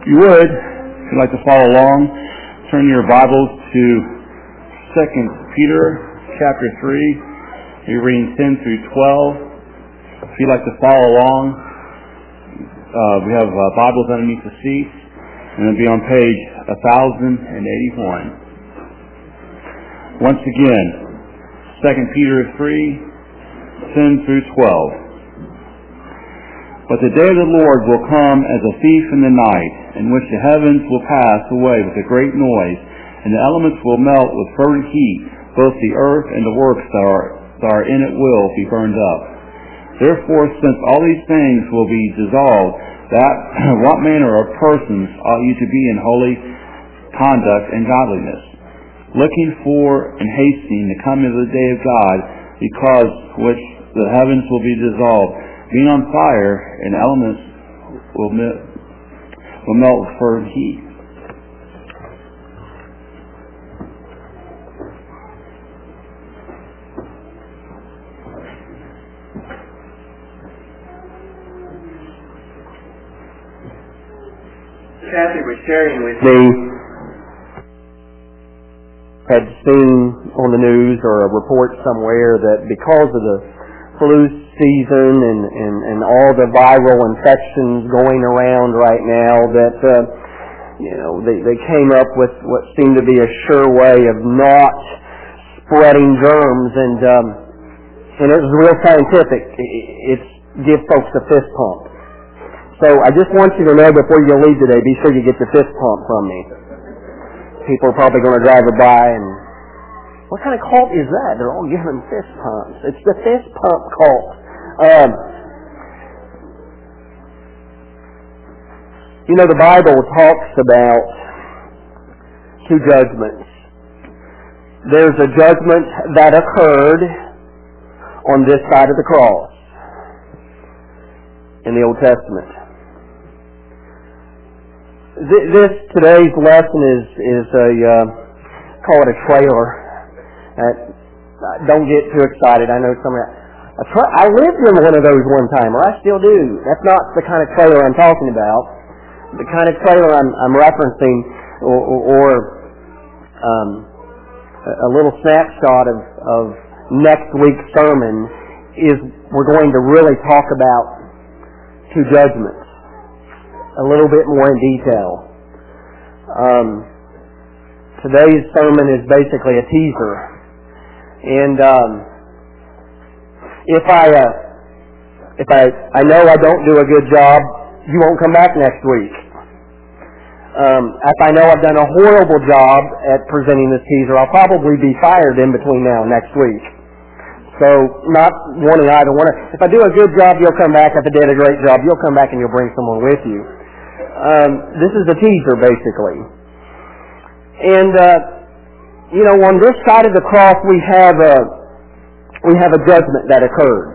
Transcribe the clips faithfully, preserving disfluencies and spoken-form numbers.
If you would, if you'd like to follow along, turn your Bibles to Second Peter chapter three. We're reading ten through twelve. If you'd like to follow along, uh, we have uh, Bibles underneath the seats, and it'll be on page one thousand eighty-one. Once again, Second Peter three, ten through twelve. But the day of the Lord will come as a thief in the night, in which the heavens will pass away with a great noise, and the elements will melt with fervent heat. Both the earth and the works that are, that are in it will be burned up. Therefore, since all these things will be dissolved, that what manner of persons ought you to be in holy conduct and godliness, looking for and hastening the coming of the day of God, because which the heavens will be dissolved, being on fire, and elements will melt, will melt with fervent heat. Kathy was sharing with me, had seen on the news or a report somewhere that because of the flu season and, and, and all the viral infections going around right now, that uh, you know they, they came up with what seemed to be a sure way of not spreading germs, and um, and it was real scientific. It's give folks a fist pump. So I just want you to know before you leave today, be sure you get the fist pump from me. People are probably going to drive it by and, what kind of cult is that? They're all giving fist pumps. It's the fist pump cult. Um, you know, the Bible talks about two judgments. There's a judgment that occurred on this side of the cross in the Old Testament. This, today's lesson is, is a, uh, call it a trailer. Uh, don't get too excited. I know some of that. A tra- I lived in one of those one time, or I still do. That's not the kind of trailer I'm talking about. The kind of trailer I'm, I'm referencing, or, or, or um, a little snapshot of, of next week's sermon, is we're going to really talk about two judgments a little bit more in detail. Um, today's sermon is basically a teaser. And um, if I uh, if I I know I don't do a good job, you won't come back next week. Um, if I know I've done a horrible job at presenting this teaser, I'll probably be fired in between now and next week. So not wanting either one. If I do a good job, you'll come back. If I did a great job, you'll come back and you'll bring someone with you. Um, this is a teaser, basically. And uh, you know, on this side of the cross, we have a we have a judgment that occurred.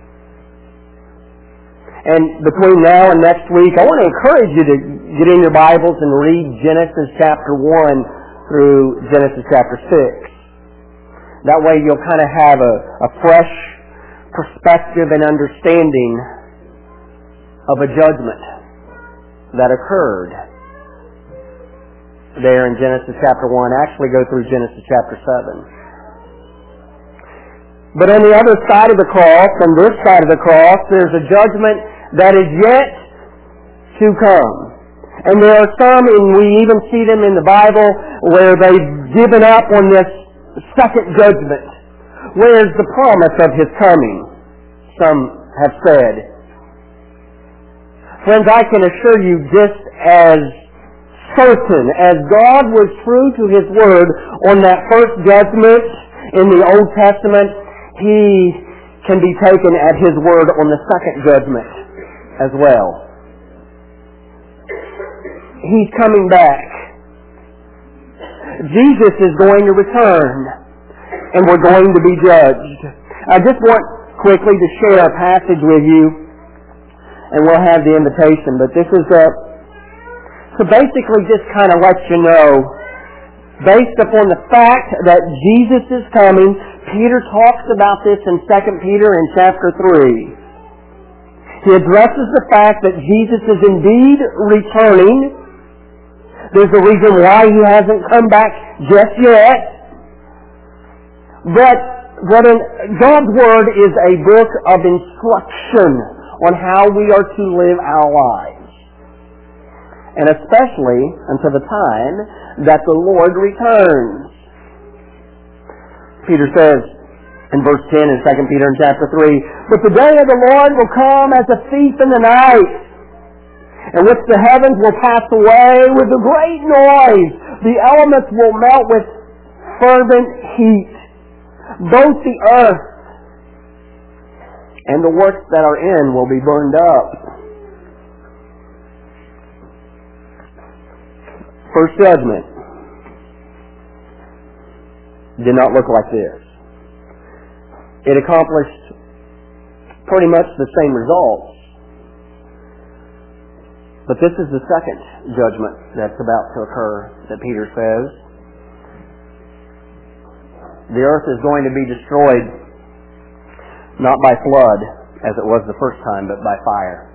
And between now and next week, I want to encourage you to get in your Bibles and read Genesis chapter one through Genesis chapter six. That way, you'll kind of have a, a fresh perspective and understanding of a judgment that occurred there in Genesis chapter one. Actually go through Genesis chapter seven. But on the other side of the cross, on this side of the cross, there's a judgment that is yet to come. And there are some, and we even see them in the Bible, where they've given up on this second judgment. Where's the promise of His coming? Some have said. Friends, I can assure you, just as certain as God was true to His Word on that first judgment in the Old Testament, He can be taken at His Word on the second judgment as well. He's coming back. Jesus is going to return, and we're going to be judged. I just want quickly to share a passage with you, and we'll have the invitation, but this is a So basically just kind of let you know, based upon the fact that Jesus is coming, Peter talks about this in Second Peter in chapter three. He addresses the fact that Jesus is indeed returning, There's a reason why He hasn't come back just yet. But brethren, God's Word is a book of instruction on how we are to live our lives. And especially until the time that the Lord returns. Peter says in verse ten in Second Peter in chapter three, "But the day of the Lord will come as a thief in the night, in which the heavens will pass away with a great noise. The elements will melt with fervent heat. Both the earth and the works that are in will be burned up." First judgment did not look like this. It accomplished pretty much the same results. But this is the second judgment that's about to occur that Peter says. The earth is going to be destroyed not by flood, as it was the first time, but by fire.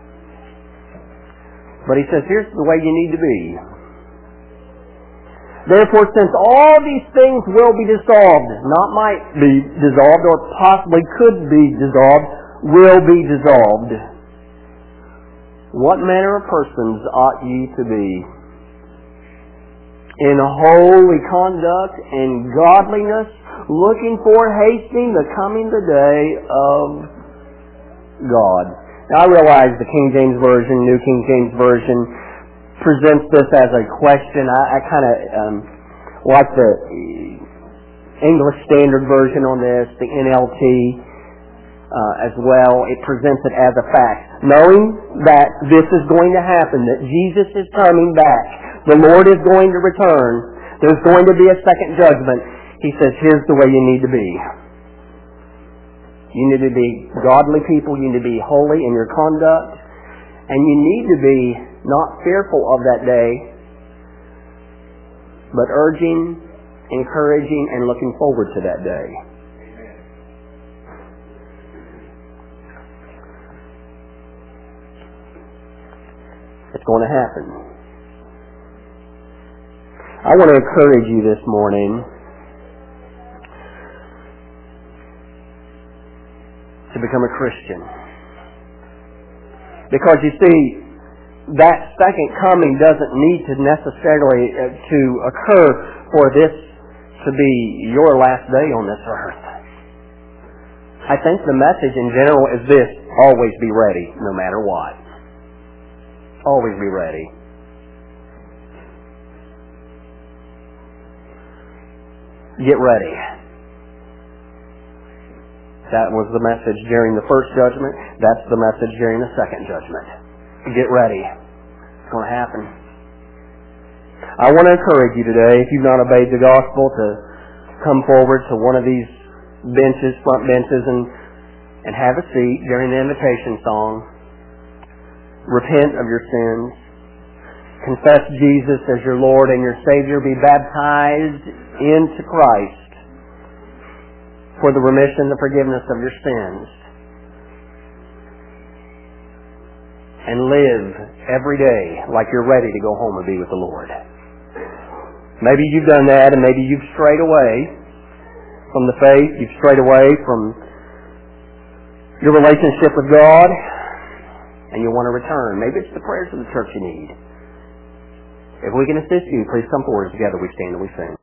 But he says, here's the way you need to be. "Therefore, since all these things will be dissolved," not might be dissolved or possibly could be dissolved, will be dissolved, "what manner of persons ought ye to be? In holy conduct and godliness, looking for, hastening the coming the day of God." Now I realize the King James Version, New King James Version, presents this as a question. I, I kind of um, like the English Standard Version on this, the N L T uh, as well. It presents it as a fact. Knowing that this is going to happen, that Jesus is coming back, the Lord is going to return, there's going to be a second judgment. He says, here's the way you need to be. You need to be godly people, you need to be holy in your conduct, and you need to be not fearful of that day, but urging, encouraging, and looking forward to that day. It's going to happen. I want to encourage you this morning to become a Christian. Because you see, that second coming doesn't need to necessarily uh, to occur for this to be your last day on this earth. I think the message in general is this: always be ready, no matter what. Always be ready. Get ready. That was the message during the first judgment. That's the message during the second judgment. Get ready. It's going to happen. I want to encourage you today, if you've not obeyed the gospel, to come forward to one of these benches, front benches, and, and have a seat during the invitation song. Repent of your sins. Confess Jesus as your Lord and your Savior. Be baptized into Christ for the remission, the forgiveness of your sins. And live every day like you're ready to go home and be with the Lord. Maybe you've done that, and maybe you've strayed away from the faith. You've strayed away from your relationship with God, and you want to return. Maybe it's the prayers of the church you need. If we can assist you, please come forward. Together we stand and we sing.